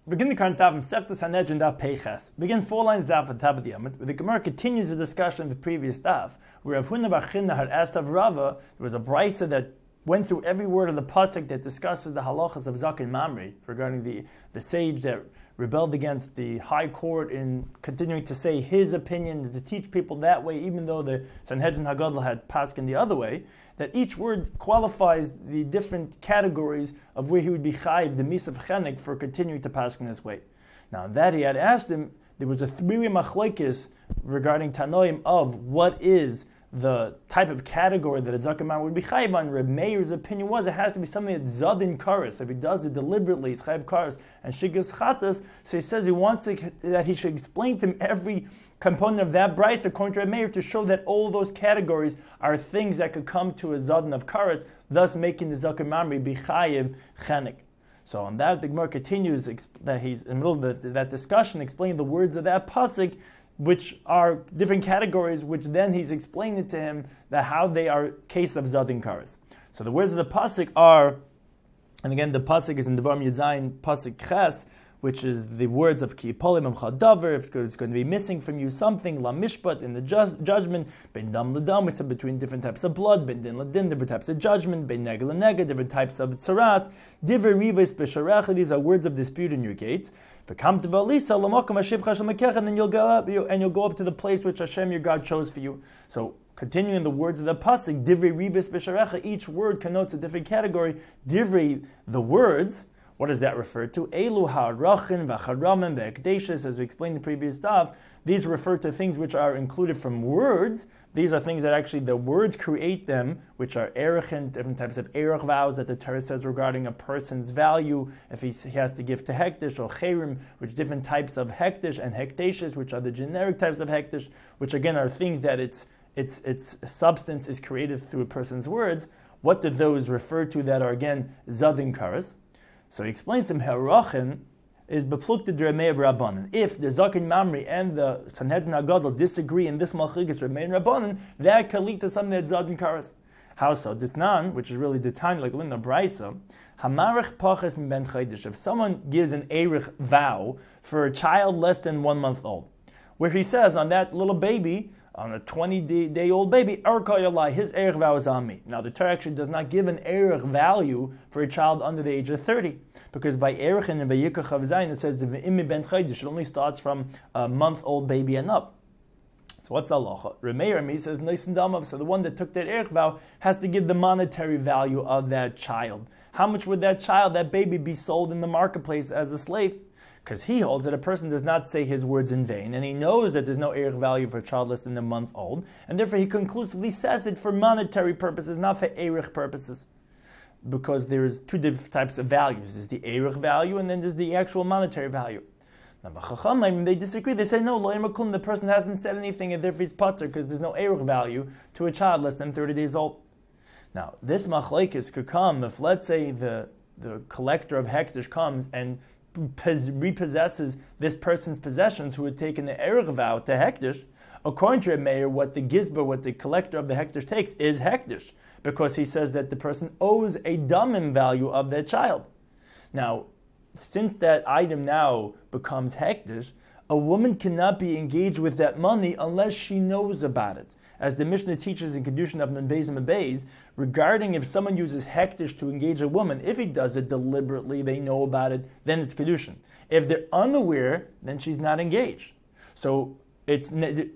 Begin the current daf Seftas Sanhedrin daf Peiches. Begin 4 lines daf at top of the Yamut, where the Gemara continues the discussion of the previous daf, where Rav Huna bar Chinna had asked of Rava. There was a brisa that went through every word of the pasuk that discusses the halachas of Zaken Mamri regarding the sage that rebelled against the high court in continuing to say his opinion, to teach people that way, even though the Sanhedrin Hagadol had paskin the other way. That each word qualifies the different categories of where he would be chayiv, the mis of chenek, for continuing to pass in this way. Now that he had asked him, there was a three-way machlokes regarding Tanoim of what is the type of category that a Zaken Mamri would be chayiv on. Reb Meir's opinion was it has to be something that's zadin karas. If he does it deliberately, it's chayiv karas and shigas chatas. So he says he wants that he should explain to him every component of that brisa according to Reb Meir to show that all those categories are things that could come to a zadin of karas, thus making the Zaken Mamri be chayiv chenek. So on that, the Gemara continues that he's in the middle of that discussion, explaining the words of that pasuk, which are different categories, which then he's explaining to him that how they are case of zadin karas. So the words of the pasuk are, and again the pasuk is in Devarim Yud Zayin pasuk ches, which is the words of ki polim emcha davar. If it's going to be missing from you something, la mishpat in the judgment, ben dam ledam, which is between different types of blood, ben din ledin, different types of judgment, ben nega lenega, different types of tzaras, divrei rivos b'sharecha. These are words of dispute in your gates. And then you'll go up to the place which Hashem your God chose for you. So continuing the words of the pasuk, divrei rivos b'sharecha, each word connotes a different category. Divrei, the words, what does that refer to? Elu ha'arachin v'charamim v'ekdeshes, as we explained in the previous stuff. These refer to things which are included from words. These are things that actually the words create them, which are erechin, different types of erech vows that the Torah says regarding a person's value, if he has to give to hektish, or cherim, which different types of hektish, and hekteshes, which are the generic types of hektish, which again are things that its substance is created through a person's words. What do those refer to that are again zadin karas? So he explains to him, Herachin is beplukta d'Remei of Rabbanan. If the Zaken Mamri and the Sanhedrin Hagadol disagree in this malchigas Remei and Rabbanan, that can lead to something that's zadin karas. How so? Ditnan, which is really Ditan, like Linda Braisa, Hamarich paches mi ben chaydish. If someone gives an erich vow for a child less than 1 month old, where he says on that little baby, on a 20-day-old baby, his erech vow is on me. Now, the Torah actually does not give an erech value for a child under the age of 30, because by erech and Vayikach Chav Zayin it says the ve'imi ben chaydish, it only starts from a month-old baby and up. So what's halacha? Remeir says nisan damav. So the one that took that erech vow has to give the monetary value of that child. How much would that baby, be sold in the marketplace as a slave? Because he holds that a person does not say his words in vain, and he knows that there's no erech value for a child less than a month old, and therefore he conclusively says it for monetary purposes, not for erech purposes. Because there's two different types of values. There's the erech value, and then there's the actual monetary value. Now, Chachamim, they disagree. They say, no, the person hasn't said anything, and therefore he's patur, because there's no erech value to a child less than 30 days old. Now, this machlekes could come if, let's say, the collector of hektish comes and repossesses this person's possessions who had taken the erech vow to hektish. According to a mayor, what the collector of the hektish takes is hektish, because he says that the person owes a damim value of that child. Now, since that item now becomes hektish, a woman cannot be engaged with that money unless she knows about it. As the Mishnah teaches in Kedushin of Nun Beis and Beis, regarding if someone uses hektish to engage a woman, if he does it deliberately, they know about it, then it's Kedushin. If they're unaware, then she's not engaged. So it's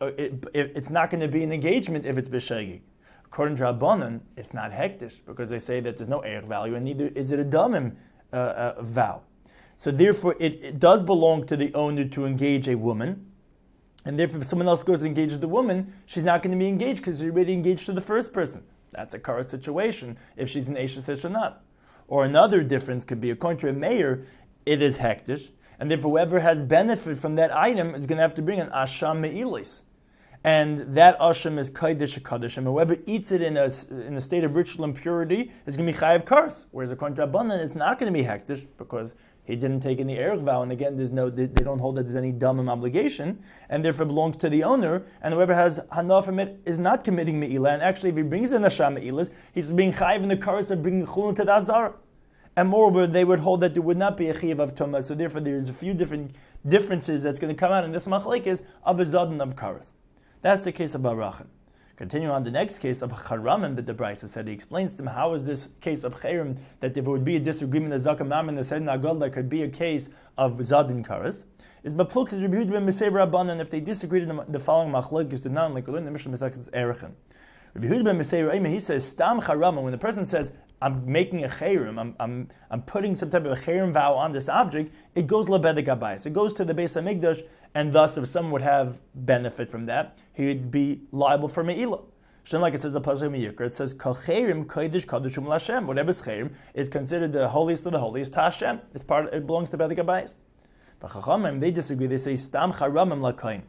not going to be an engagement if it's b'shegig. According to Rabbanan, it's not hektish, because they say that there's no erech value, and neither is it a damim vow. So therefore, it does belong to the owner to engage a woman, and therefore if someone else goes and engages the woman, she's not going to be engaged because she's already engaged to the first person. That's a kara situation, if she's an eshes or not. Or another difference could be, according to a mayor, it is hektish, and therefore whoever has benefit from that item is going to have to bring an asham me'ilis. And that asham is kaidish kaddish, and whoever eats it in a state of ritual impurity is going to be chayav kars. Whereas according to Rabbanan, it's not going to be hektish, because he didn't take any erech vow, and again, they don't hold that there's any damim obligation, and therefore belongs to the owner, and whoever has hana from it is not committing me'ilah, and actually if he brings in asham me'ilas, he's being chayiv in the kars of bringing chulun to the azara. and moreover, they would hold that there would not be a chiv of tumah. So therefore, there's a few different differences that's going to come out in this machlekes of a zadin of karas. That's the case of barachin. Continue on the next case of charamim that the Brisa said. He explains to him how is this case of chayrim that there would be a disagreement of zakam mam and the said nagod that could be a case of zadin karas. Is bapluk to Rabbi Yehuda ben Meseir Rabbanan if they disagreed in the following machlekes the non like we learned in the Mishnah Masechtas Erechim. Rabbi Yehuda ben Meseir he says stam charamim when the person says I'm making a chayrim, I'm putting some type of a chayrim vow on this object, it goes lebedek habayis. It goes to the Beis Hamikdash, and thus if someone would have benefit from that, he would be liable for me'ilah. Shem, like it says the Pasuk Miyikra, it says kol chayrim kodesh kadeshum l'Hashem. Whatever chayrim is considered the holiest of the holiest to Hashem. It belongs to bedek habayis. But Chachamim, they disagree. They say stam charamim l'kohen.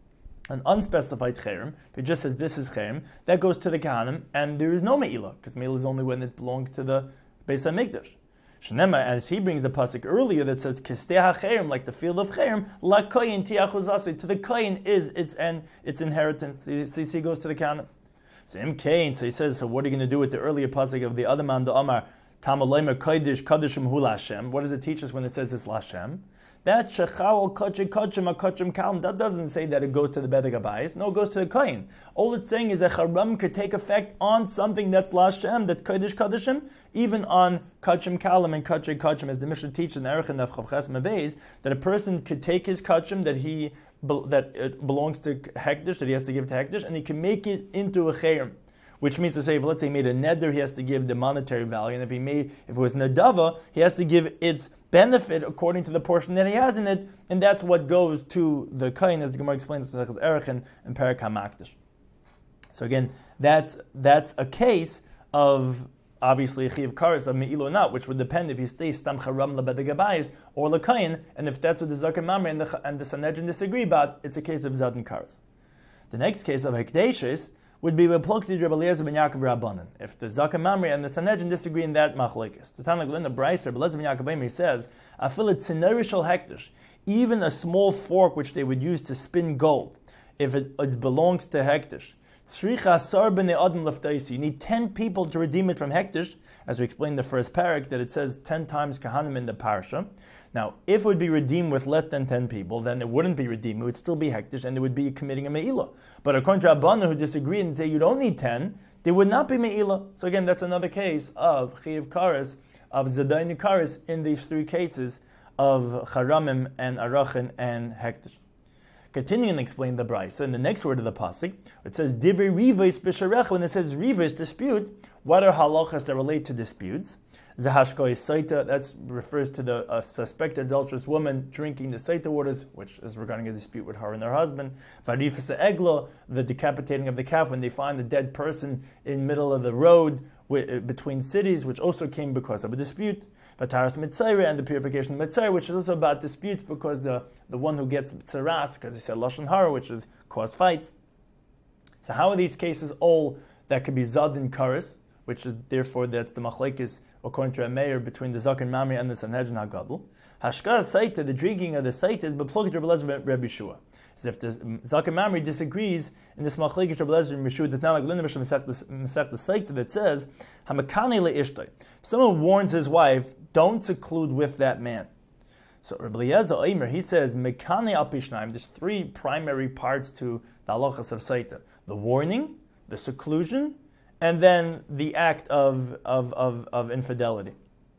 An unspecified chayrim, it just says this is chayrim, that goes to the Kahanim, and there is no me'ilah, because me'ilah is only when it belongs to the Beis HaMikdash. Shnema, as he brings the pasuk earlier that says kisteh hachayrim, like the field of chayrim, la koyin tiachuzase, to the koyin is its inheritance. So he goes to the Kahanim. So Kain, so he says, so what are you going to do with the earlier pasuk of the other man, the Amar, Tamalaymer kodesh kadeshim hu Hashem? What does it teach us when it says it's Hashem? That shechal kachim kachim kalim. That doesn't say that it goes to the bedek habayis. No, it goes to the kohen. All it's saying is that charam could take effect on something that's lashem, that's kodesh kadeshim, even on kachim kalim and kachim, as the Mishnah teaches in Erechim of Chavches Mebeis, that a person could take his kachim that it belongs to hekdesh, that he has to give to hekdesh, and he can make it into a chayrim. Which means to say, if let's say he made a neder, he has to give the monetary value, and if it was nadava, he has to give its benefit according to the portion that he has in it, and that's what goes to the kohen, as the Gemara explains in Erechim and Perek HaMakdash. So again, that's a case of obviously a chiv karas of me'ilah or not, which would depend if he stays stam charam lebedek habayis or lekayin, and if that's what the Zakar Mamre and the Sanhedrin disagree about, it's a case of zadin karas. The next case of hekdeshes would be Replukti Rabbi Eliezer ben Yaakov Rabbanan. If the Zakar Mamre and the Sanhedrin disagree in that machlekes. The Tanakh in the Brisa, Rabbi Eliezer ben Yaakov says, "Afilat tzinori hekdesh," even a small fork which they would use to spin gold, if it belongs to hekdesh. Tzricha asar b'nei adam leftaisi. You need 10 people to redeem it from hekdesh, as we explained in the first parak that it says 10 times kahanim in the parsha. Now, if it would be redeemed with less than 10 people, then it wouldn't be redeemed. It would still be hekdesh, and it would be committing a me'ilah. But according to Rabbanan, who disagree and say you don't need 10, there would not be me'ilah. So again, that's another case of chiv kares, of zadayin kares, in these three cases of charamim and arachin and hekdesh. Continuing to explain the Brisa, in the next word of the pasuk, it says divrei rivos b'sharech. When it says rivos, dispute, what are halachas that relate to disputes? Zahashkoi Saita, that refers to the suspected adulterous woman drinking the Saita waters, which is regarding a dispute with her and her husband. Varifasa Egla, the decapitating of the calf when they find a dead person in the middle of the road between cities, which also came because of a dispute. Vataras Mitzayre, and the purification of Mitzayre, which is also about disputes because the one who gets Tzaras, because he said Lashon Hara, which is cause fights. So how are these cases all that could be Zad and Karis, which is therefore that's the machlekes according to a mayor between the Zakar Mamre and the Sanhedrin HaGadol. Hashkar Saita, the drinking of the Saita, is bepluged Rabbi Eliezer Rabbi Yeshua. As if the Zakar Mamre disagrees in this machlekes Rabbi Eliezer and Yeshua, that's not like Linda Mishnah Masechta Saita that says Hamakani le'ishtoi. Someone warns his wife, don't seclude with that man. So Rabbi Eliezer Omer, he says Mekani al Pishnaim. There's three primary parts to the halachas of Saita: the warning, the seclusion, and then the act of infidelity.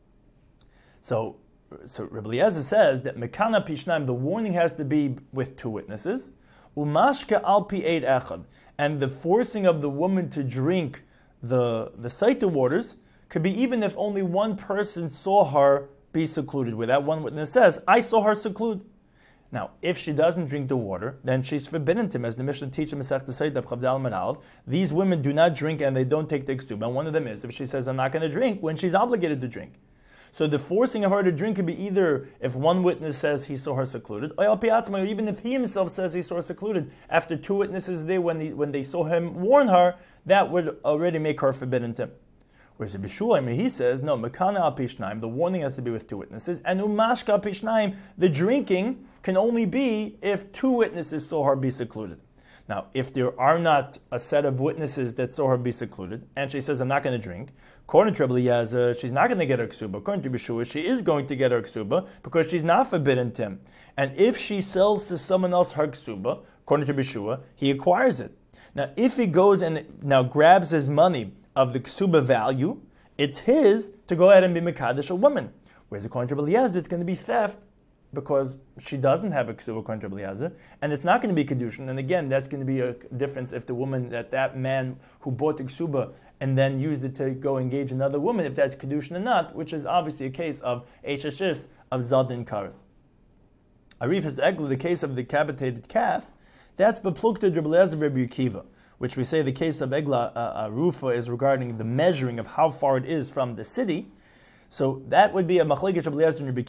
So Rabbi Eliezer says that Mekana Pishnaim, the warning has to be with 2 witnesses. Umashka al pi eid echad, and the forcing of the woman to drink the Saita waters could be even if only one person saw her be secluded. Where that one witness says, I saw her seclude. Now, if she doesn't drink the water, then she's forbidden to him, as the Mishnah teaches Masechta Saita of Chavdal Manalv. These women do not drink and they don't take the ksubah. And one of them is if she says, I'm not going to drink, when she's obligated to drink. So the forcing of her to drink could be either if one witness says he saw her secluded, or even if he himself says he saw her secluded. After 2 witnesses there, when they saw him warn her, that would already make her forbidden to him. Whereas Rabbi Shua, he says, no, Mekana al Pishnaim, the warning has to be with 2 witnesses, and Umashka al Pishnaim, the drinking can only be if 2 witnesses saw her be secluded. Now, if there are not a set of witnesses that saw her be secluded, and she says, I'm not going to drink, according to Rabbi Eliezer, she's not going to get her ksuba. According to Yeshua, she is going to get her ksuba because she's not forbidden to him. And if she sells to someone else her ksuba, according to Yeshua, he acquires it. Now, if he goes and now grabs his money of the ksuba value, it's his to go ahead and be mekadesh a woman. Whereas according to Rabbi Eliezer, it's going to be theft because she doesn't have a ksuba according to Rabbi Eliezer, and it's not going to be kedushin. And again, that's going to be a difference if the woman, that man who bought the ksuba and then used it to go engage another woman, if that's kedushin or not, which is obviously a case of eishashis, of zadin karas. Arifas egla, the case of the decapitated calf, that's beplukta Rabbi Eliezer Rabbi Akiva, which we say the case of egla rufa is regarding the measuring of how far it is from the city. So that would be a machlekes Rabbi Eliezer and Rabbi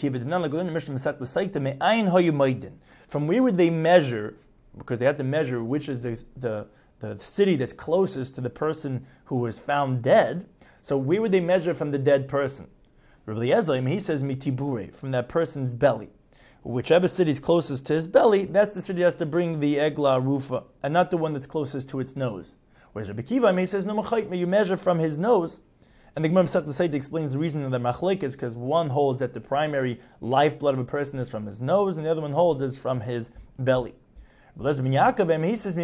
Akiva. From where would they measure? Because they had to measure which is the city that's closest to the person who was found dead. So where would they measure from the dead person? Rabbi Eliezer, he says mitibure, from that person's belly. Whichever city is closest to his belly, that's the city that has to bring the egla rufa, and not the one that's closest to its nose. Whereas Rabbi Akiva, he says no, you measure from his nose. And the Gemara Masechta Sotah explains the reason of the machlek is because one holds that the primary lifeblood of a person is from his nose, and the other one holds is from his belly. But he says,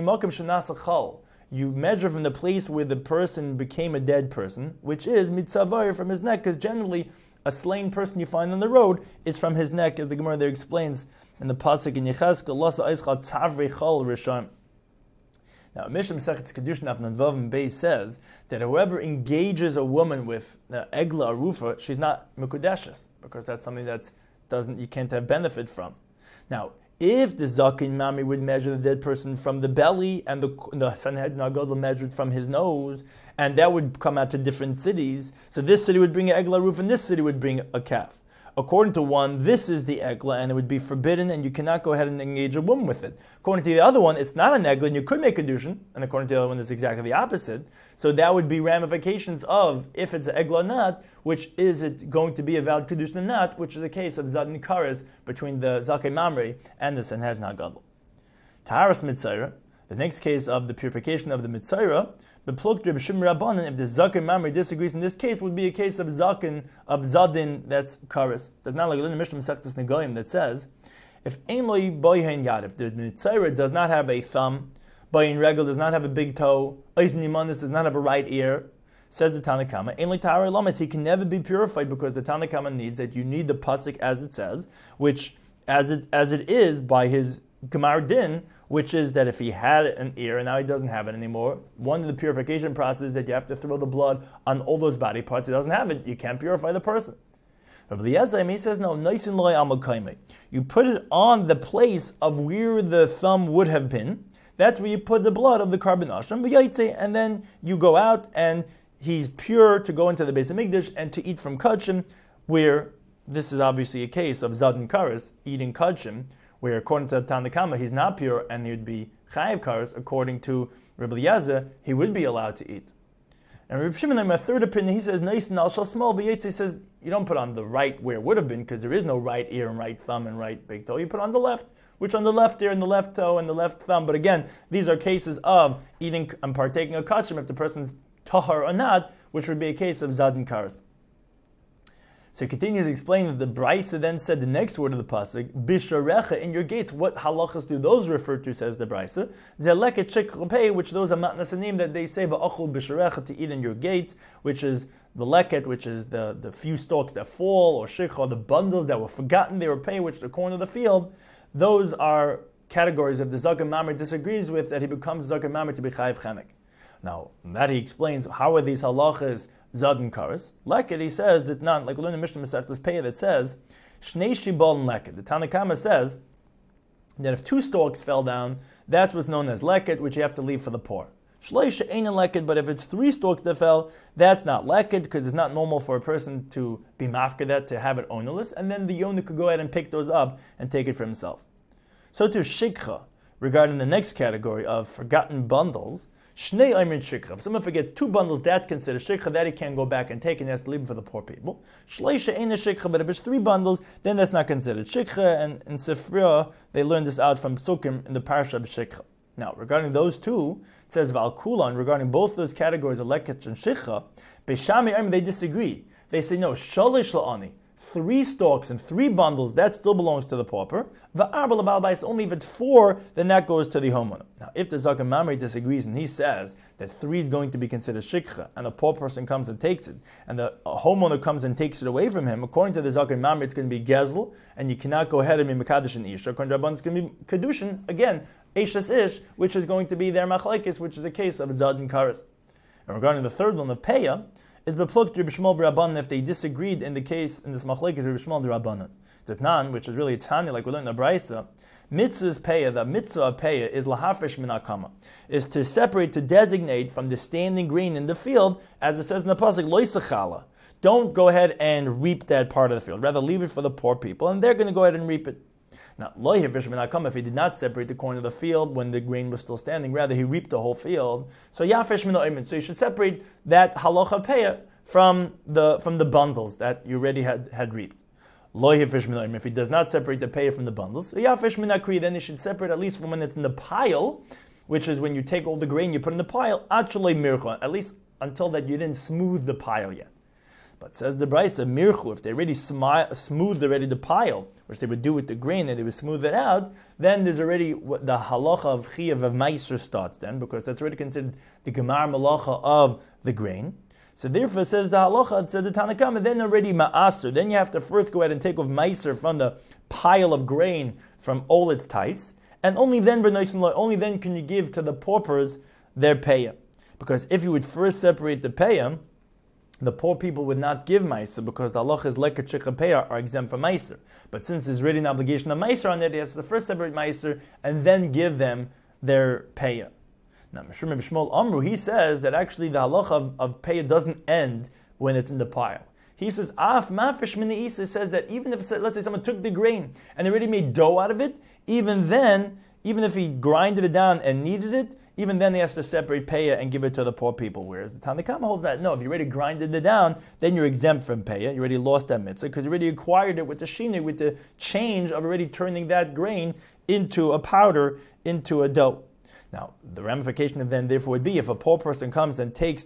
you measure from the place where the person became a dead person, which is mitzavar, from his neck, because generally a slain person you find on the road is from his neck, as the Gemara there explains in the pasuk in Yechezkel, Lasa Eischat Tzavrei Chol Rishon. Now, Mishnah Masechet Kedushin Daf Vav Beis says that whoever engages a woman with egla arufa, she's not mekudeshes, because that's something you can't have benefit from. Now, if the zakin mami would measure the dead person from the belly, and the Sanhedrin Agadol measured from his nose, and that would come out to different cities, so this city would bring an egla arufa, and this city would bring a calf. According to one, this is the egla, and it would be forbidden, and you cannot go ahead and engage a woman with it. According to the other one, it's not an egla, and you could make a kedushin, and according to the other one, it's exactly the opposite. So that would be ramifications of if it's an egla or not, which is it going to be a valid kedushin or not, which is a case of zadin kares between the zakei mamre and the Sanhedrin Hagadol. Taharas mitzayra, the next case of the purification of the mitzayra, but plucked Reb Shimon Rabbanan, if the Zakin Mamre disagrees in this case, would be a case of Zakin, of Zadin, that's Karis. That's not like in the Mishnah Masechtas Negoim that says, if Ein Loi Boyhen Yad, if the Mitzayra does not have a thumb, Boyhen Regel does not have a big toe, Eisen Yimanis does not have a right ear, says the Tanna Kama, Ein Loi Tahar Lamas, he can never be purified because the Tanna Kama needs that you need the pasuk as it says, which, as it is by his Gemar Din, which is that if he had an ear and now he doesn't have it anymore, one of the purification processes that you have to throw the blood on all those body parts. He doesn't have it, you can't purify the person. Rabbi Eliezer, he says, no, you put it on the place of where the thumb would have been. That's where you put the blood of the carbon ashram, and then you go out and he's pure to go into the Beis Hamikdash and to eat from kachim, where this is obviously a case of zadin kares, eating kachim, where according to Tanna Kama, he's not pure and he would be chayiv kares. According to Rabbi Eliezer, he would be allowed to eat. And Rabbi Shimon, in my third opinion, he says, Nais al shal small v'yetzi, says, you don't put on the right where it would have been, because there is no right ear and right thumb and right big toe. You put on the left, which on the left ear and the left toe and the left thumb. But again, these are cases of eating and partaking of kachim, if the person's tahar or not, which would be a case of zadin kares. So he continues to explain that the Braisa then said the next word of the pasuk, Bisharecha, in your gates. What halachas do those refer to, says the Braisa? Zeleket sheklepei, which those are matnasanim that they say, Va'achul bisharecha, to eat in your gates, which is the leket, which is the few stalks that fall, or shikha, the bundles that were forgotten, they were paid, which the corn of the field. Those are categories of the Zaken Mamre disagrees with, that he becomes Zaken Mamre to be chayiv chemek. Now, that he explains, how are these halachas zadin kares? Leket, he says that not, like we learn in Mishnah Masechtas Peah that says, Shnei shibal and leket. The Tanna Kama says that if two stalks fell down, that's what's known as leket, which you have to leave for the poor. Shleisha ain't a leket, but if it's three stalks that fell, that's not leket, because it's not normal for a person to be mafka that, to have it ownerless, and then the yonah could go ahead and pick those up and take it for himself. So to shikha, regarding the next category of forgotten bundles, Shnei Aymin Shikha. If someone forgets two bundles, that's considered Shikha, that he can't go back and take, and he has to leave them for the poor people. Shleisha ain't a Shikha, but if it's three bundles, then that's not considered Shikha, and in Sifra, they learned this out from Psukim in the Parsha of Shikha. Now, regarding those two, it says Val Kulan, regarding both those categories of Lekech and Shicha, Beishami they disagree. They say, no, Shalish La'ani, 3 stalks and 3 bundles, that still belongs to the pauper. Va'arba l'bal bais, only if it's 4, then that goes to the homeowner. Now, if the Zaken Mamre disagrees and he says that 3 is going to be considered shikha, and a poor person comes and takes it, and the homeowner comes and takes it away from him, according to the Zaken Mamre, it's going to be gezel, and you cannot go ahead and be mekadosh and isha. According to Rabban, it's going to be kedushin, again, Eishas Ish, which is going to be their machlekes, which is a case of Zad and Karas. And regarding the third one, the Peya, is beplukt Rabbi Shmuel b'Rabbanan if they disagreed in the case, in this machlekes, Rabbi Shmuel b'Rabbanan. Zitnan, which is really a Tanya, like we learned in the Braisa, mitzvah's Peya, the mitzvah of Peya is lahafresh min hakama, is to separate, to designate from the standing grain in the field, as it says in the pasuk, lo yisachala. Don't go ahead and reap that part of the field. Rather, leave it for the poor people, and they're going to go ahead and reap it. Now, lo yifresh min hakama, if he did not separate the corn of the field when the grain was still standing, rather he reaped the whole field. So yafresh min ha'omen. So you should separate that halacha Peya from the bundles that you already had reaped. Lo yifresh min ha'omen. If he does not separate the Peya from the bundles, yafresh min hakri, then he should separate at least from when it's in the pile, which is when you take all the grain you put in the pile, actually mircha, at least until that you didn't smooth the pile yet. But says the Braisa, mirchu, if they already smoothed already the pile, which they would do with the grain, and they would smooth it out, then there's already the halacha of chiyav of meiser starts then, because that's already considered the gemar malacha of the grain. So therefore, says the halacha, it says the Tanakama, then already ma'aser. Then you have to first go ahead and take off meiser from the pile of grain from all its types, and only then can you give to the paupers their payah. Because if you would first separate the payah, the poor people would not give meiser, because the halacha is lekach shikha payah are exempt from meiser. But since there's already an obligation of meiser on it, he has to first separate meiser and then give them their payah. Now, Meshur B'Shmuel Amru, he says that actually the halacha of payah doesn't end when it's in the pile. He says, Af mafish min isa, says that even if, let's say someone took the grain and already made dough out of it, even then, even if he grinded it down and kneaded it, even then he has to separate payah and give it to the poor people. Whereas the Tanakama holds that, no, if you already grinded it down, then you're exempt from payah. You already lost that mitzvah because you already acquired it with the shina, with the change of already turning that grain into a powder, into a dough. Now, the ramification of then therefore would be if a poor person comes and takes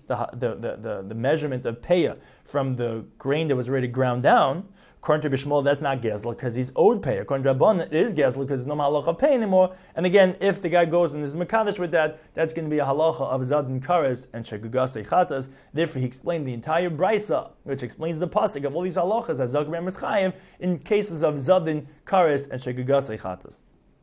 the measurement of payah from the grain that was already ground down, according to Bishmol, that's not gezel because he's owed payah. According to Rabban, it is gezel because there's no halacha pay anymore. And again, if the guy goes and is mekadosh with that, that's going to be a halacha of zadin kares and shegugas echatas. Therefore, he explained the entire brisa, which explains the pasuk of all these halachas as Zag Rem Chayev in cases of zadin kares and shegugas echatas.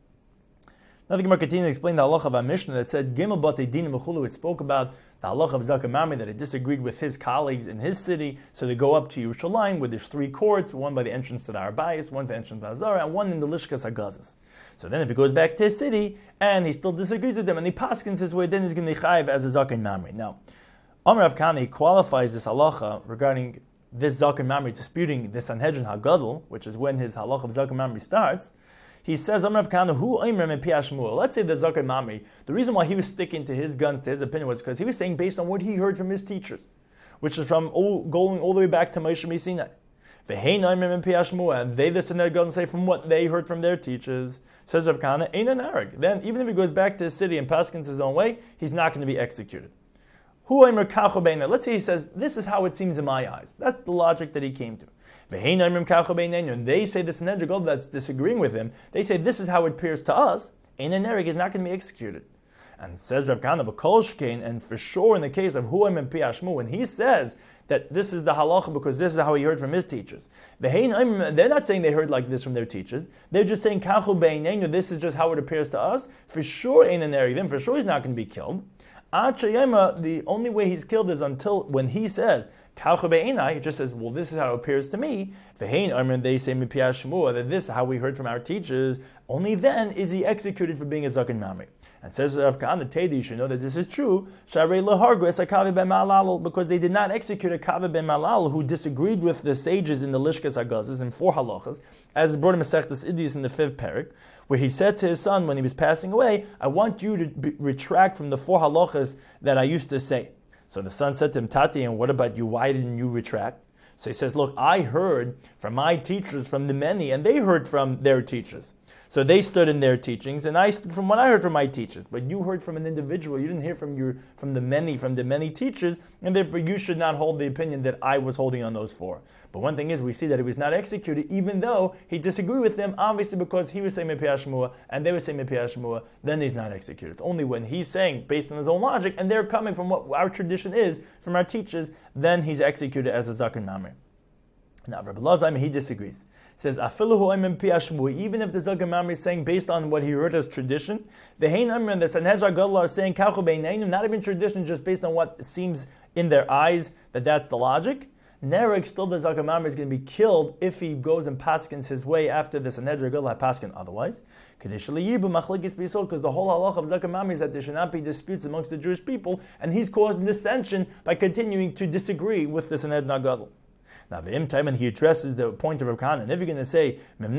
Now the Gemara continues to explain the halacha of our Mishnah that said Gimel Batei Dinim V'chulu. It spoke about the halacha of Zaken Mamre that he disagreed with his colleagues in his city, so they go up to Yerushalayim where there's 3 courts, one by the entrance to the Arbayis, one by the entrance to the Azara, and one in the Lishkas Hagazas. So then if he goes back to his city and he still disagrees with them and he paskins his way, then he's going to be chayiv as a Zaken Mamre. Now, Amar Rav Kahana qualifies this halacha regarding this Zaken Mamre disputing the Sanhedrin Hagadol, which is when his halacha of Zaken Mamre starts. He says, Amar Rav Kahana, who Omer min Piyah Shmuel. Let's say the Zaken Mamre, the reason why he was sticking to his guns, to his opinion, was because he was saying based on what he heard from his teachers, which is from going all the way back to Moshe Sinai. V'hein Omer min Piyah Shmuel, and they, the Sanhedrin, say from what they heard from their teachers. Says Rav Kahana, Ein an arag. Then, even if he goes back to his city and paskins his own way, he's not going to be executed. Hu Omer kacho beina. Let's say he says, this is how it seems in my eyes. That's the logic that he came to. And they say the Sanhedrin that's disagreeing with him, they say this is how it appears to us. Ein an arag is not going to be executed. And says Rav Kahana, B'kolshkein, and for sure in the case of Hu Omer Piyah Shmuel, when he says that this is the halacha because this is how he heard from his teachers. They're not saying they heard like this from their teachers. They're just saying kachu beinenu. This is just how it appears to us. For sure, ein an arag. Then for sure he's not going to be killed. The only way he's killed is until when he says kachu beinai. He just says, well, this is how it appears to me. They say that this is how we heard from our teachers. Only then is he executed for being a Zaken Mamre. And says Rav Kahana, Tedi, you should know that this is true. Because they did not execute a Kavi ben Malal who disagreed with the sages in the Lishkas Hagazas in 4 halachas, as brought in Masechtas Idis in the 5th parak, where he said to his son when he was passing away, I want you to retract from the 4 halachas that I used to say. So the son said to him, Tati, and what about you? Why didn't you retract? So he says, look, I heard from my teachers, from the many, and they heard from their teachers. So they stood in their teachings, and I stood from what I heard from my teachers. But you heard from an individual. You didn't hear from the many teachers, and therefore you should not hold the opinion that I was holding on those four. But one thing is, we see that he was not executed, even though he disagreed with them, obviously because he was saying Mepiyah Shmua, and they were saying Mepiyah Shmua, then he's not executed. It's only when he's saying, based on his own logic, and they're coming from what our tradition is, from our teachers, then he's executed as a Zaken Mamre. Now, Rabbi Lazar, he disagrees. Says, even if the Zaken Mamre is saying based on what he heard as tradition, the Hein Amr and the Sanhedrin Gadol are saying, not even tradition, just based on what seems in their eyes, that's the logic. Nereg, still the Zaken Mamre is going to be killed if he goes and paskins his way after the Sanhedrin Gadol had paskin otherwise. Because the whole halach of Zaken Mamre is that there should not be disputes amongst the Jewish people, and he's causing dissension by continuing to disagree with the Sanhedrin Gadol. Now, the time when he addresses the point of Rav Kahana, and if you're going to say,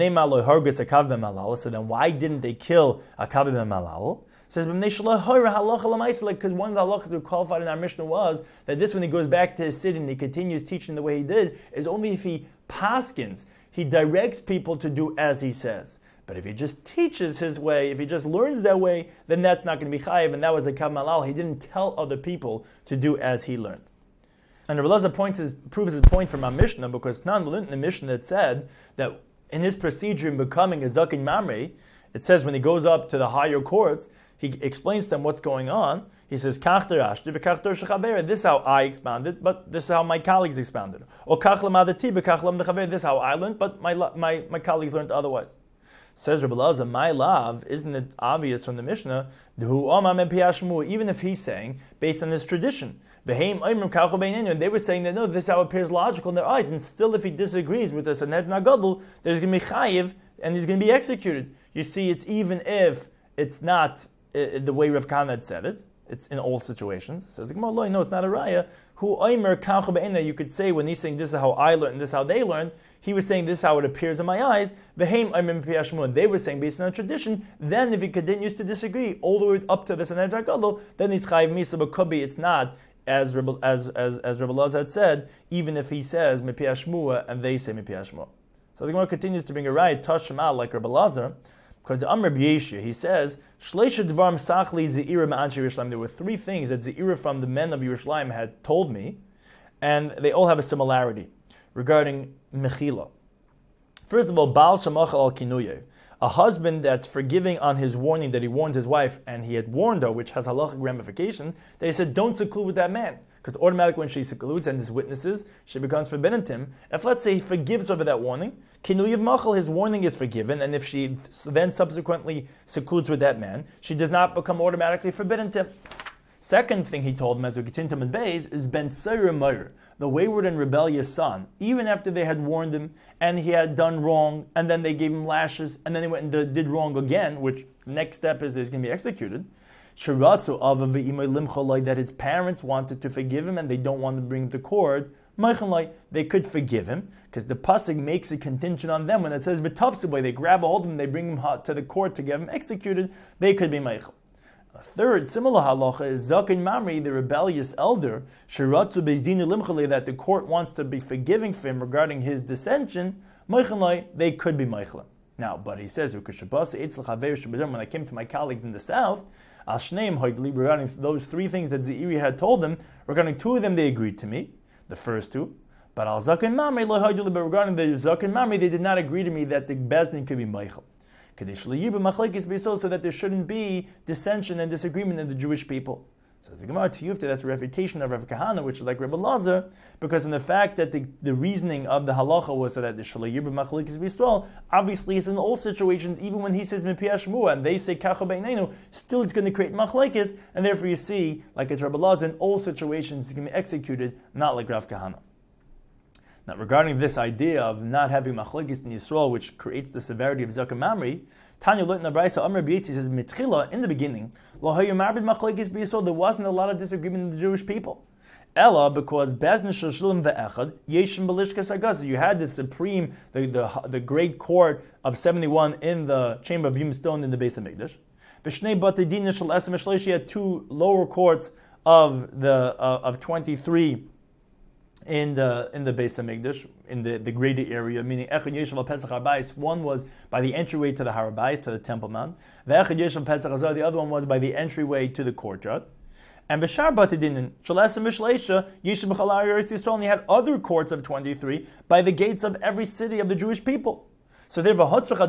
so then why didn't they kill Akav ben Malal? Says, because one of the halachas that were qualified in our Mishnah was that this, when he goes back to his city and he continues teaching the way he did, is only if he paskins, he directs people to do as he says. But if he just teaches his way, if he just learns that way, then that's not going to be chayiv, and that was Akav Malal. He didn't tell other people to do as he learned. And Rabbi Elazar proves his point from our Mishnah, because Nan learned in the Mishnah that said that in his procedure in becoming a Zaken Mamre, it says when he goes up to the higher courts, he explains to them what's going on. He says, this is how I expounded, but this is how my colleagues expounded. Or this is how I learned, but my colleagues learned otherwise. Says Rabbi Elazar, my love, isn't it obvious from the Mishnah, even if he's saying, based on this tradition, and they were saying that no, this is how it appears logical in their eyes, and still if he disagrees with the Sanhedrin Gadol, there's going to be chayiv, and he's going to be executed. You see, it's even if it's not the way Rav Kahana had said it, it's in all situations. Says the Gemara, no, it's not a raya. You could say when he's saying this is how I learned and this is how they learned, he was saying this is how it appears in my eyes. They were saying based on tradition. Then if he continues to disagree all the way up to the Sanhedrin Gadol, then he's chayiv misa. But could be it's not as Rabbi Elazar had said, even if he says Mepiyah Shmua and they say Mepiyah Shmua. So the Gemara continues to bring a raya Tash Shema like Rabbi Elazar. Because the Amr B'Yeshia, he says, there were three things that Ze'ira from the men of Yerushalayim had told me, and they all have a similarity regarding Mechila. First of all, Baal Shemachal al Kinuye, a husband that's forgiving on his warning that he warned his wife, and he had warned her, which has halachic ramifications, that he said, don't seclude with that man. Because automatically when she secludes and his witnesses, she becomes forbidden to him. If let's say he forgives over that warning, Kinuyev Machal, his warning is forgiven, and if she then subsequently secludes with that man, she does not become automatically forbidden to him. Second thing he told him, as we continue in Beis, is Ben Seir Meir, the wayward and rebellious son, even after they had warned him, and he had done wrong, and then they gave him lashes, and then he went and did wrong again, which next step is that he's going to be executed. That his parents wanted to forgive him and they don't want to bring him to court, they could forgive him, because the pasuk makes a contingent on them. When it says v'tafsubai, they grab a hold of him, they bring him to the court to get him executed, they could be meichel. A third similar halacha is Zaken Mamre, the rebellious elder, that the court wants to be forgiving for him regarding his dissension, they could be meichel. Now, but he says, when I came to my colleagues in the south, regarding those three things that Ze'iri had told them, regarding two of them they agreed to me, the first two, but regarding the Zaken Mamre, they did not agree to me that the Bezdin could be meichel. So that there shouldn't be dissension and disagreement in the Jewish people. So the Gemara Tiyufta, that's a refutation of Rav Kahana, which is like Rabbi Elazar, because in the fact that the reasoning of the halacha was so that the Shalayir b'Machlekes B'Yisrael, obviously it's in all situations, even when he says Mepiyah Shmua and they say Kacha Beinenu, still it's going to create Machlekes, and therefore you see, like it's Rabbi Elazar, in all situations it's going to be executed, not like Rav Kahana. Now, regarding this idea of not having Machlekes in Yisrael, which creates the severity of Zaken Mamre, Tanya learned in the Brisa, Amr B'Yesi says, Mitchila, in the beginning, there wasn't a lot of disagreement in the Jewish people. Ella, because you had the supreme, the great court of 71 in the chamber of Yom Stone in the Beis Hamikdash. You had two lower courts of 23 in the Beis Hamikdash, in the greater area, meaning Echad Yeshav al Pesach Harbayis. One was by the entryway to the Harbayis, to the Temple Mount. The Echad Yeshav Pesach Hazar, the other one was by the entryway to the courtyard. And B'shar Batidinin, Shalasim V'Shleisha, Yeshav B'Chalari Eretz Yisrael, and he had other courts of 23 by the gates of every city of the Jewish people. So therefore,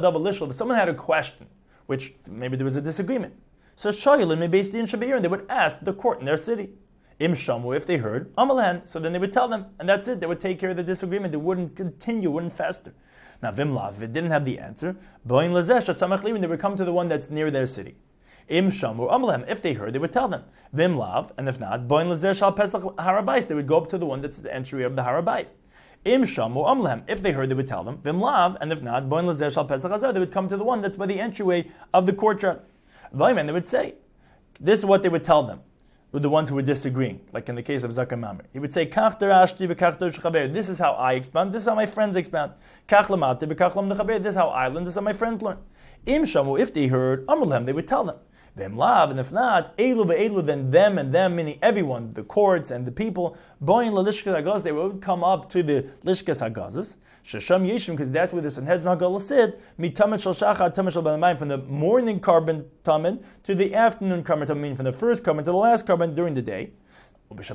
if someone had a question, which maybe there was a disagreement, so Shayilim may based in Shabir, and they would ask the court in their city. Im Shamu, if they heard, Amalan, so then they would tell them, and that's it. They would take care of the disagreement. They wouldn't continue, wouldn't fester. Now, Vimlav, if it didn't have the answer, Boin Lazesh, Samach Levin, they would come to the one that's near their city. Im Shamu, Amalan, if they heard, they would tell them. Vimlav, and if not, Boin Lazesh al Pesach Harabais, they would go up to the one that's the entry of the Harabais. Im Shamu, Amalan, if they heard, they would tell them. Vimlav, and if not, Boin Lazesh al Pesach Hazar, they would come to the one that's by the entryway of the courtyard. Vayman, they would say, this is what they would tell them. With the ones who were disagreeing, like in the case of Zakkai Mamre. He would say, Kach darashti v'kach darash chaver. This is how I expound, this is how my friends expound. Kach lamati v'kach lam chaver. This is how I learn, this is how my friends learn. Im shamu, if they heard, amrulem, they would tell them. V'em lav, and if not, elu ve'elu, then them and them, meaning everyone, the courts and the people, boin la'lishkas hagaz, they would come up to the lishkas hagazes. Shesham yeshim, because that's where the Sanhedrin Hagal sit, mitamet shel shachar, tamet shel balamayim, from the morning carbon tamid to the afternoon carbon tamid, meaning from the first carbon to the last carbon during the day. But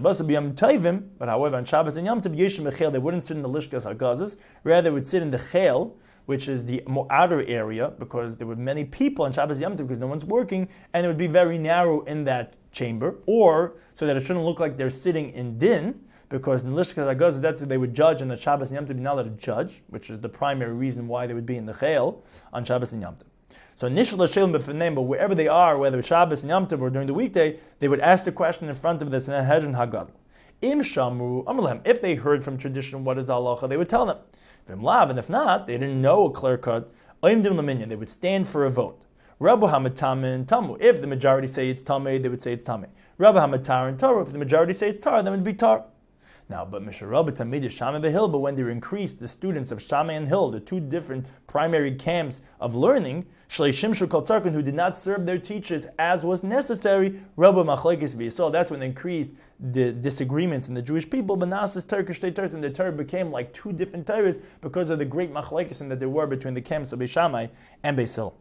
however, on Shabbos and Yom Tov, yeshim echel, they wouldn't sit in the lishkas hagazes, rather they would sit in the chel, which is the more outer area, because there were many people on Shabbos and Yom Tov, because no one's working, and it would be very narrow in that chamber, or so that it shouldn't look like they're sitting in din, because in Lishkas HaGazah, that's what they would judge, and the Shabbos and Yom Tov be not allowed to judge, which is the primary reason why they would be in the Chayil on Shabbos and Yom Tov. So initially, but wherever they are, whether Shabbos and Yom Tov or during the weekday, they would ask the question in front of the Sanhedrin Hagadol. Im Shamru Amrulem, if they heard from tradition what is the halacha, they would tell them. V'im lav, and if not, they didn't know a clear cut, Oim dim laminyan, they would stand for a vote. Rabbu Hamatamin Tamu, if the majority say it's Tameh, they would say it's Tameh. Rabbu Hamatar and Torah, if the majority say it's Tar, then it would be Tar. Now, but Misharabah Tamid is Shammai and Hill, but when they increased the students of Shammai and Hill, the two different primary camps of learning, Shlei Shimshu Kol Tzarkun, who did not serve their teachers as was necessary, Rabba Machlekes V'Yisrael, that's when they increased the disagreements in the Jewish people, but Nasa's Turkish Torahs, and the Torah became like two different Torahs because of the great Machlekes that there were between the camps of Beis Shammai and Beis Hill.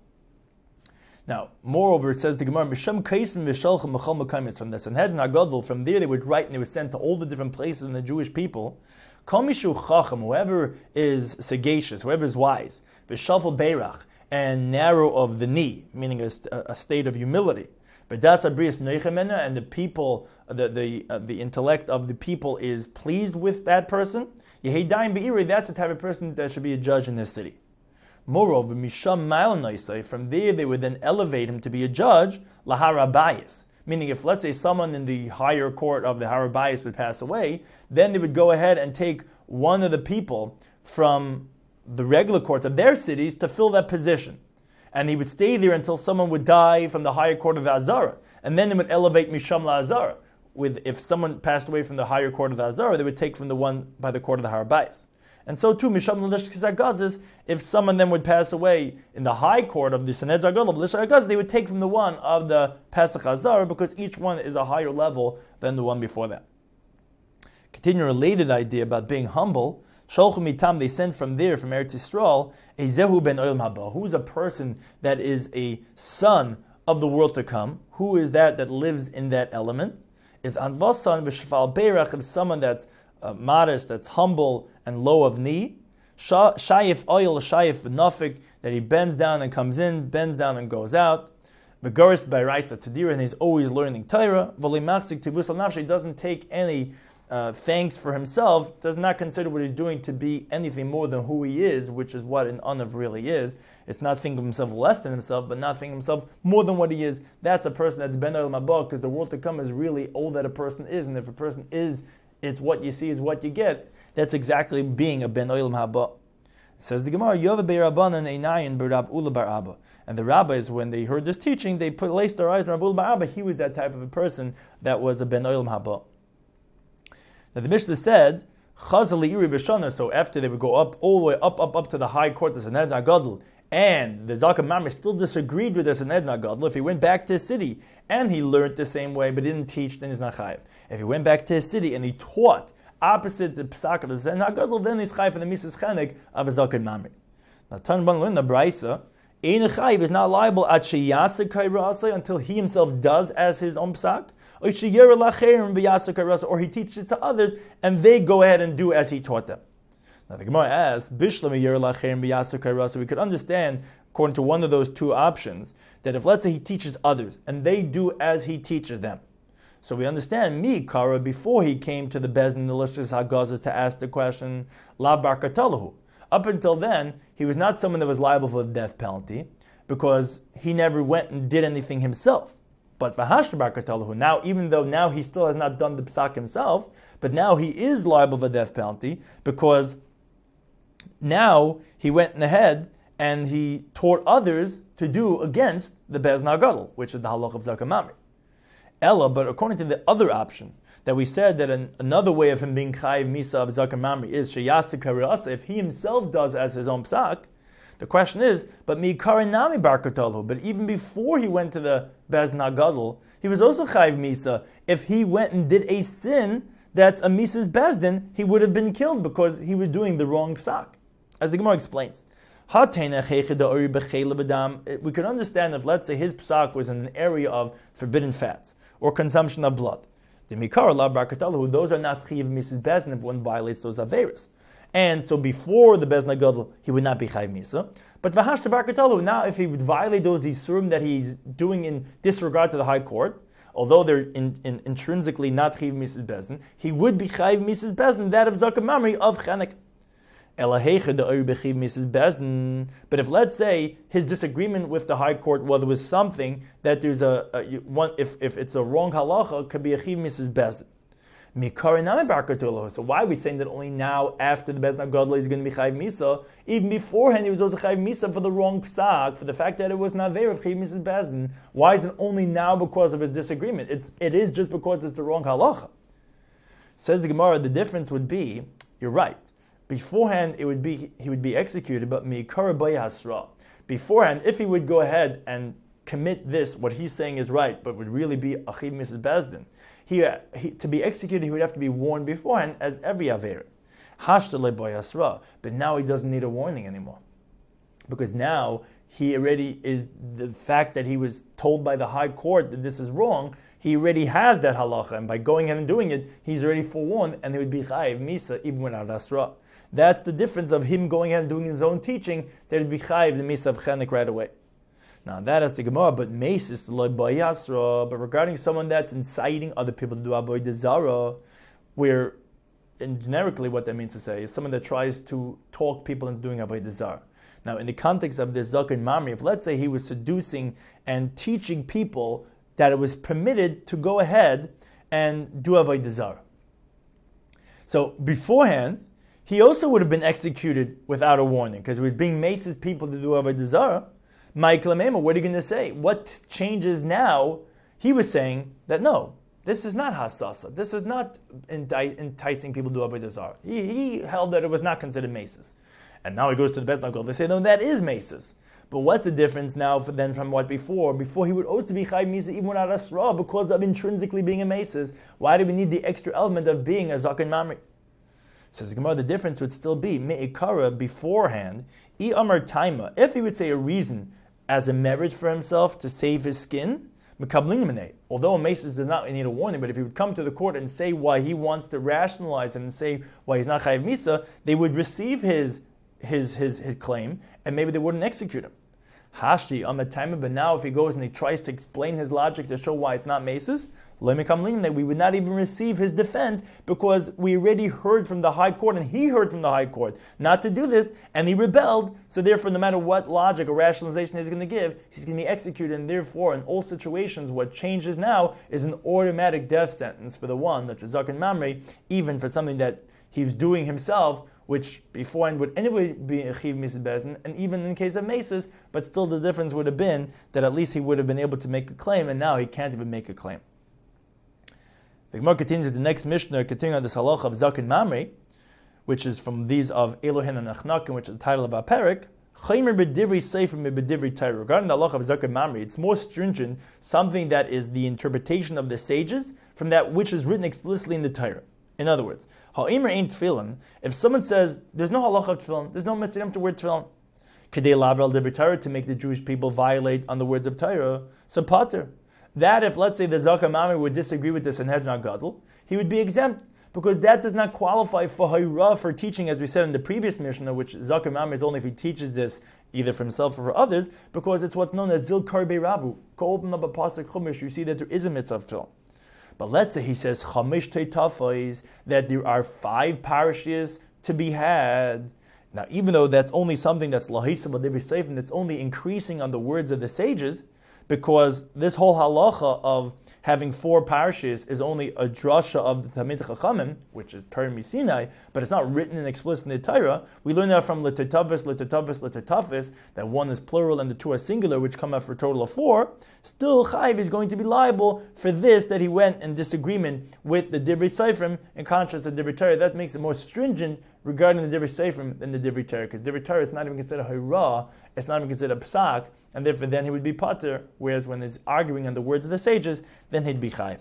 Now, moreover, it says the Gemara, Misham Kaisim Vishalchim Mechal Mekayim, from the Sanhedrin Hagadol, from there they would write and they would send to all the different places in the Jewish people. Kol Mishu Chacham, whoever is sagacious, whoever is wise, Vishalfel Beirach, and narrow of the knee, meaning a state of humility. B'das Abrius Neichemena, and the people, the intellect of the people is pleased with that person. Yeheidaim Be'iri, that's the type of person that should be a judge in this city. Moreover, Misham Ma'al, from there they would then elevate him to be a judge, Laharabayis. Meaning if, let's say, someone in the higher court of the Harabayis would pass away, then they would go ahead and take one of the people from the regular courts of their cities to fill that position. And he would stay there until someone would die from the higher court of the Azara. And then they would elevate Misham LaAzara. If someone passed away from the higher court of the Azara, they would take from the one by the court of the Harabayis. And so too, Misham L'Lishkas HaGazes, if someone then would pass away in the high court of the Sanhedrin Hagadol of L'Lishkas HaGazes, they would take from the one of the Pesach Hazar, because each one is a higher level than the one before that. Continue a related idea about being humble. Sholchum Mitam, they sent from there, from Eretz Yisrael, a Zehu ben Olam Haba, who's a person that is a son of the world to come. Who is that lives in that element? Is Anvasan B'Shafal Beirach, of someone that's modest, that's humble and low of knee. Shayif oil, shayif nafik, that he bends down and comes in, bends down and goes out. Megaris b'raisa tadira, and he's always learning Torah. V'limachzik tibus al nafshi, he doesn't take any thanks for himself, does not consider what he's doing to be anything more than who he is, which is what an anav really is. It's not thinking of himself less than himself, but not thinking of himself more than what he is. That's a person that's ben olam haba, because the world to come is really all that a person is, and if a person is, it's what you see is what you get. That's exactly being a ben olam haba. Says the Gemara, Yova be'Rabbanan einayin b'Rab Ula bar Abba. And the rabbis, when they heard this teaching, they placed their eyes on Rab Ula bar Abba. He was that type of a person that was a ben olam haba. Now the Mishnah said, Chazal li'iri b'shana, so after they would go up, all the way up to the high court, the Sanhedrin Hagadol, and the Zakkai Mamre still disagreed with the Sanhedrin Hagadol. If he went back to his city and he learned the same way but didn't teach, then he's not chayiv. If he went back to his city and he taught opposite the psak of the Zen HaGadol, then he's chai for the Mises Chenek of a Zaken Mamri. Now, Tanban in the Braisa, Ein Chayiv is not liable at Sheyasa Kairasa until he himself does as his own psak, or he teaches to others and they go ahead and do as he taught them. Now the Gemara asks, we could understand, according to one of those two options, that if let's say he teaches others and they do as he teaches them. So we understand Kara before he came to the Bezdin, the Lishkas HaGazas, to ask the question, La Barkatalahu. Up until then, he was not someone that was liable for the death penalty because he never went and did anything himself. But now, even though now he still has not done the psak himself, but now he is liable for the death penalty because now he went ahead and he taught others to do against the Bezdin HaGadol, which is the halach of Zaken Mamri. Ella, but according to the other option, that we said that another way of him being chayiv misa of Zaken Mamri is sheyasik harasa, if he himself does as his own psak. The question is, but mi'ikarinami barkatalu, but even before he went to the Bezdin HaGadol, he was also chayiv misa. If he went and did a sin that's a misa's Bezdin, he would have been killed because he was doing the wrong psak. As the Gemara explains, we could understand if, let's say, his psak was in an area of forbidden fats or consumption of blood. The mikar la barkatalu, those are not chayiv misa's Bezdin if one violates those averis. And so before the Bezdin HaGadol, he would not be chayiv misa. But v'hashta barkatalu, now if he would violate those isurim that he's doing in disregard to the high court, although they're intrinsically not chayiv misa's Bezdin, he would be chayiv misa's Bezdin, that of Zaken Mamri of Chenek. But if, let's say, his disagreement with the high court was something that there's if it's a wrong halacha, it could be a chayiv misa's Bezdin. So why are we saying that only now, after the Bezdin HaGadol, he's going to be chayiv misa? Even beforehand, he was also chayiv misa for the wrong psak, for the fact that it was not there of chayiv misa's Bezdin. Why is it only now because of his disagreement? It is just because it's the wrong halacha. Says the Gemara, the difference would be, you're right. Beforehand, he would be executed, but mi'ikara b'yasra. Beforehand, if he would go ahead and commit this, what he's saying is right, but would really be a chayiv misa's Bezdin, to be executed, he would have to be warned beforehand, as every aver. But now he doesn't need a warning anymore, because now he already is, the fact that he was told by the high court that this is wrong, he already has that halacha, and by going ahead and doing it, he's already forewarned, and he would be chayiv misa even without asra. That's the difference of him going ahead and doing his own teaching, that it would be chayiv the misa of chenek right away. Now that is the Gemara, but mace is the loy b'yasra. But regarding someone that's inciting other people to do avodah zara, where, and generically what that means to say is someone that tries to talk people into doing avodah zara. Now in the context of this Zaken Mamri, if let's say he was seducing and teaching people that it was permitted to go ahead and do avodah zara. So beforehand, he also would have been executed without a warning, because he was being maces people to do avodah zara. Michael Amema, what are you going to say? What changes now? He was saying that no, this is not hasasa. This is not enticing people to do avodah zara. He held that it was not considered maces. And now he goes to the Bezdin HaGadol. They say, no, that is maces. But what's the difference now then from what before? Before he would also be chayiv misa even without asra because of intrinsically being a maces. Why do we need the extra element of being a Zaken Mamri? Says Gemara, the difference would still be me'ikara beforehand. I amar taima. If he would say a reason as a merit for himself to save his skin, although a maces does not need a warning, but if he would come to the court and say why he wants to rationalize it and say why he's not chayiv misa, they would receive his claim and maybe they wouldn't execute him. Hashti on the time, but now if he goes and he tries to explain his logic to show why it's not maces, that we would not even receive his defense because we already heard from the high court and he heard from the high court not to do this and he rebelled. So therefore, no matter what logic or rationalization he's going to give, he's going to be executed. And therefore, in all situations, what changes now is an automatic death sentence for the one that's a Zaken Mamri, even for something that he was doing himself, which beforehand would anyway be a chiv misa's Bezdin, and even in case of maces, but still the difference would have been that at least he would have been able to make a claim, and now he can't even make a claim. The Gemara continues with the next Mishnah, continuing on this halacha of Zaken Mamri, which is from these of Elohin and Achnakim, which is the title of our parak. Chaymer b'divrei sefer b'divrei Torah. Regarding the halacha of Zaken Mamri, it's more stringent, something that is the interpretation of the sages from that which is written explicitly in the Torah. In other words, Ha'imr ain't tefillin. If someone says there's no halacha of tefillin, there's no mitzvah to wear tefillin, kedei lavral divrei Torah, to make the Jewish people violate on the words of Torah, so pater. That if, let's say, the Zakar Mamre would disagree with the Sanhedrin Gadol, he would be exempt, because that does not qualify for Hayra, for teaching, as we said in the previous Mishnah, which Zakar Mamre is only if he teaches this either for himself or for others, because it's what's known as Zil Karbe Rabu. Go open up a Pasuk Chumash, you see that there is a mitzvah of tefillin. But let's say he says Chamish Teitafais, that there are 5 parashas to be had. Now, even though that's only something that's Lahisam B'Divrei Seifrim, that's only increasing on the words of the sages, because this whole halacha of having 4 parashas is only a drasha of the Talmidei Chachamim, which is Torah Misinai, but it's not written in explicit in the Torah. We learn that from L'Tetavos, that one is plural and the 2 are singular, which come out for a total of 4. Still, Chayiv is going to be liable for this, that he went in disagreement with the Divrei Seifrim, in contrast to Divrei Torah. That makes it more stringent regarding the Divrei Seifrim than the Divrei Torah, because Divrei Torah is not even considered Hayra, it's not even considered a Psak, and therefore then he would be pater, whereas when he's arguing on the words of the sages, then he'd be chayiv.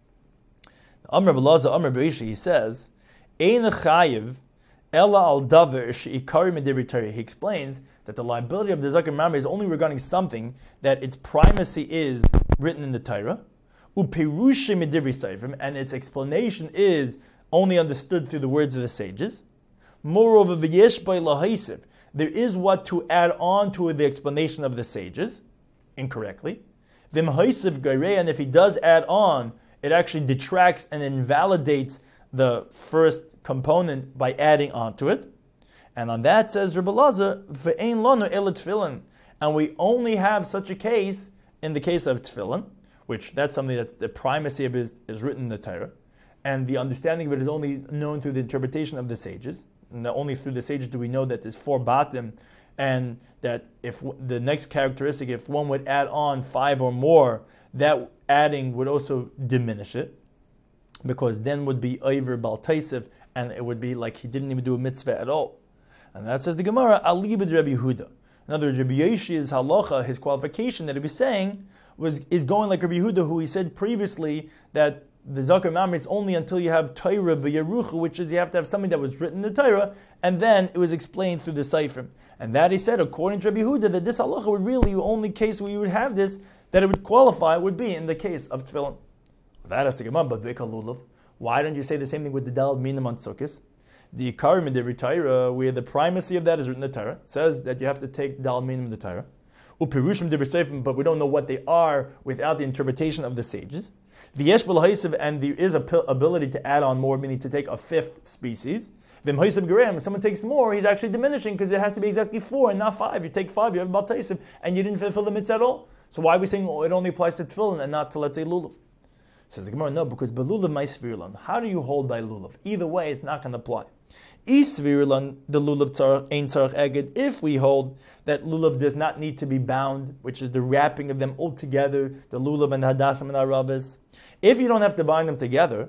Amr B'Laza, Amr B'Isha, he says, Ein chayiv ela al davar she'ikari medivrei Torah. He explains that the liability of the Zakar Mamre is only regarding something that its primacy is written in the Torah, u'perushe medivrei Seifrim, and its explanation is only understood through the words of the sages. Moreover, v'yesh by lahaisiv, there is what to add on to the explanation of the sages, incorrectly. V'mhaisiv gairei, and if he does add on, it actually detracts and invalidates the first component by adding on to it. And on that says Rebbe Lazar, v'ein lanu ela tefillin, and we only have such a case in the case of tefillin, which that's something that the primacy of is written in the Torah, and the understanding of it is only known through the interpretation of the sages. And only through the sages do we know that there's 4 batim, and that if the next characteristic, if one would add on 5 or more, that adding would also diminish it, because then would be Eiver Bal Taisif, and it would be like he didn't even do a mitzvah at all. And that says the Gemara, Ali b'd Rabbi Yehuda. In other words, Rabbi Yoshi's halacha, his qualification that he was saying, is going like Rabbi Yehuda, who he said previously that the Zakar Mamre is only until you have Torah v'Yerucha, which is you have to have something that was written in the Torah, and then it was explained through the Seifrim. And that he said, according to Rabbi Yehuda, that this halacha would really, the only case where you would have this, that it would qualify, would be in the case of tefillin. That has to come up, but Vika Lulav. Why don't you say the same thing with the Dalad Minim on Sukkos? The Yikarim in the Torah, where the primacy of that is written in the Torah, it says that you have to take Dalad Minim in the Torah. Upirushim Divrei Seifrim, but we don't know what they are without the interpretation of the sages. V'yesh b'l'haisav, and there is a ability to add on more, meaning to take a 5th species. V'mhaisav gerem, if someone takes more, he's actually diminishing, because it has to be exactly 4 and not 5. You take 5, you have bal taisav, and you didn't fulfill the mitzvah at all. So why are we saying it only applies to tefillin and not to, let's say, lulav? Says the Gemara, no, because belulav my svirlan. How do you hold by lulav? Either way, it's not going to apply. Isvirlan, the lulav ein tzarech eged, if we hold that lulav does not need to be bound, which is the wrapping of them all together, the lulav and the hadassah and aravis. If you don't have to bind them together,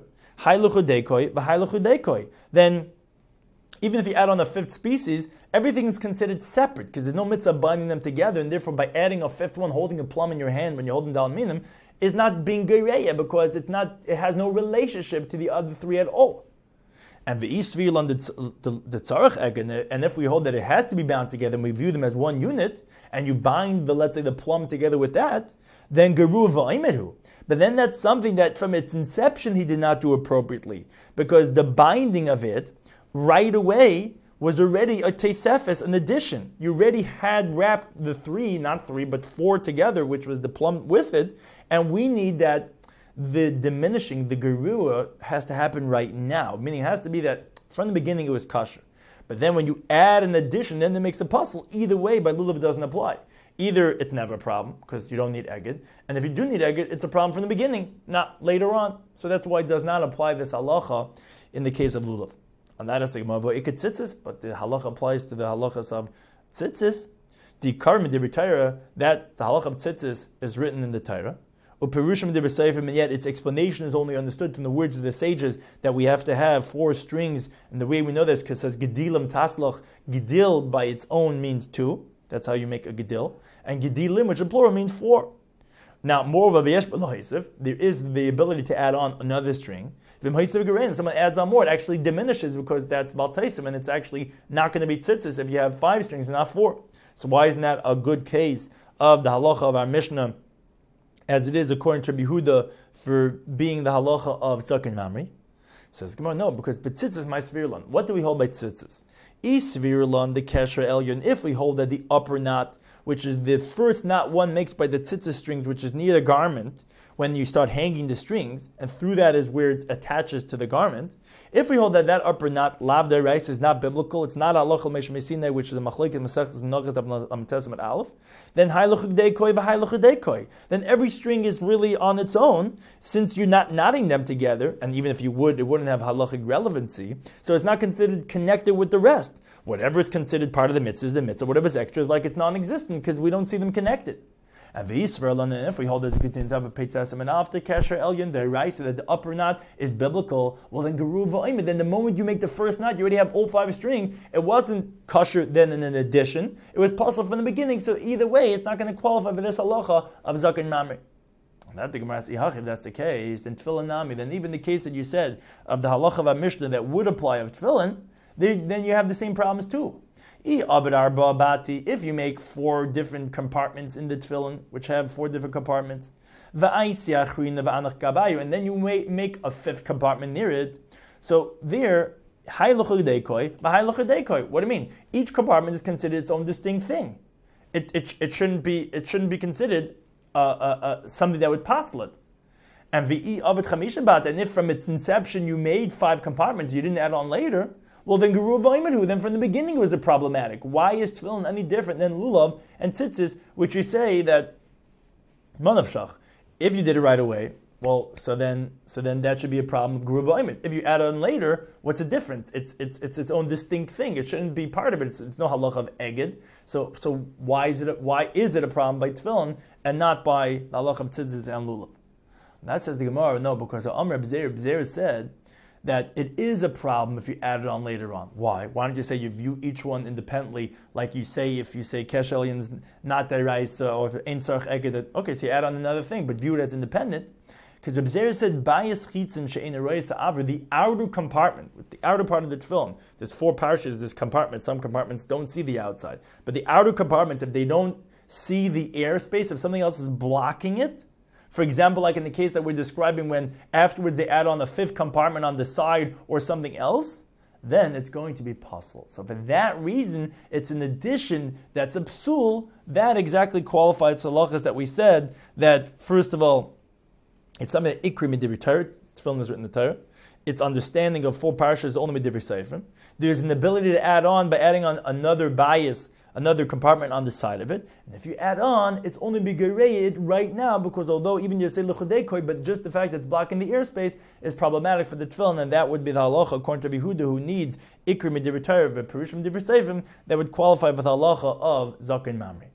then even if you add on a 5th species, everything is considered separate, because there's no mitzvah binding them together, and therefore by adding a 5th one, holding a plum in your hand when you're holding Dal Minim, is not being gereya, because it has no relationship to the other 3 at all. And the Isvil on the Tzarech Egen, and if we hold that it has to be bound together, and we view them as one unit, and you bind let's say the plum together with that, then Geru Va'imeru. But then that's something that from its inception he did not do appropriately, because the binding of it right away was already a Tesefes, an addition. You already had wrapped the 3, not 3, but 4 together, which was the plum with it, and we need that the diminishing, the gerua, has to happen right now. Meaning it has to be that from the beginning it was kosher. But then when you add an addition, then it makes a puzzle. Either way, by lulav it doesn't apply. Either it's never a problem, because you don't need eged, and if you do need eged, it's a problem from the beginning, not later on. So that's why it does not apply this halacha in the case of lulav. And that is the Gemara iked tzitzis, but the halacha applies to the halachas of tzitzis. The karma de Torah, that the halacha of tzitzis is written in the Torah. Uperushim de Seifrim, and yet its explanation is only understood from the words of the sages that we have to have 4 strings. And the way we know this, because it says gedilim taslach, gedil by its own means 2. That's how you make a gedil. And gedilim, which in plural means 4. Now, moreover, there is the ability to add on another string. If someone adds on more, it actually diminishes because that's baltaisim, and it's actually not going to be tzitzis if you have 5 strings and not 4. So why isn't that a good case of the halacha of our Mishnah, as it is according to Rabbi Yehuda for being the halacha of Zaken Mamri? Says Gemara, no, because betzitzis my svirlan. What do we hold by tzitzis? Svirlan the kesher elyon. If we hold that the upper knot, which is the first knot one makes by the tzitzis strings, which is near the garment, when you start hanging the strings, and through that is where it attaches to the garment. If we hold that upper knot, lav derais, is not biblical, it's not halachal meshmesinei, which is a machlekes masechtas nogos amtesim aleph, then hayluch deikoi v'hayluch deikoi. Then every string is really on its own, since you're not knotting them together, and even if you would, it wouldn't have halachic relevancy, so it's not considered connected with the rest. Whatever is considered part of the mitzvah is the mitzvah, whatever's extra is like it's non-existent, because we don't see them connected. And if we hold this good of Peitzasam and after Kesher Elyon, the Raisa that the upper knot is biblical, well then Geruv V'Oimid, then the moment you make the first knot, you already have all 5 strings. It wasn't kosher then in an addition. It was possible from the beginning. So either way, it's not going to qualify for this halacha of Zaken Mamri. That the Gemara says, if that's the case, then Tefillin Nami, then even the case that you said of the halacha of our Mishnah that would apply of Tefillin, then you have the same problems too. If you make 4 different compartments in the tefillin, which have 4 different compartments, and then you make a 5th compartment near it, so there, what do you mean? Each compartment is considered its own distinct thing. It shouldn't be considered something that would passel it. And if from its inception you made 5 compartments, you didn't add on later, well, then Geruv V'Oimid, then from the beginning was it problematic. Why is tefillin any different than lulav and tzitzis, which you say that manavshach? If you did it right away, well, so then that should be a problem with Geruv V'Oimid. If you add on later, what's the difference? It's its own distinct thing. It shouldn't be part of it. It's no halach of eged. So why is it a problem by tefillin and not by the halach of tzitzis and lulav? And that says the Gemara, no, because Amr B'Zer said that it is a problem if you add it on later on. Why? Why don't you say you view each one independently, like you say if you say Kesh Elyon's not Deraisa, or if Ein Sarach Eged, okay, so you add on another thing, but view it as independent. Because Reb Zera said, Bayis Chitzin She'ein Eroyes Ha'aver, the outer compartment, the outer part of the tefillin, there's 4 parshas, this compartment, some compartments don't see the outside. But the outer compartments, if they don't see the airspace, if something else is blocking it, for example, like in the case that we're describing when afterwards they add on a 5th compartment on the side or something else, then it's going to be puzzle. So for that reason, it's an addition that's a psul, that exactly qualifies halachas that we said that, first of all, it's something that ikri midivri Torah, tefillin is written in the Torah, its understanding of 4 parshas is only midivri seifrim. There's an ability to add on by adding on another bias, another compartment on the side of it. And if you add on, it's only begereid right now, because although even you say l'chodekoi, but just the fact that it's blocking the airspace is problematic for the tefillin, and that would be the halacha according to Yehuda, who needs ikri midivri Torah, perushim midivri seifrim, that would qualify for the halacha of Zaken Mamri.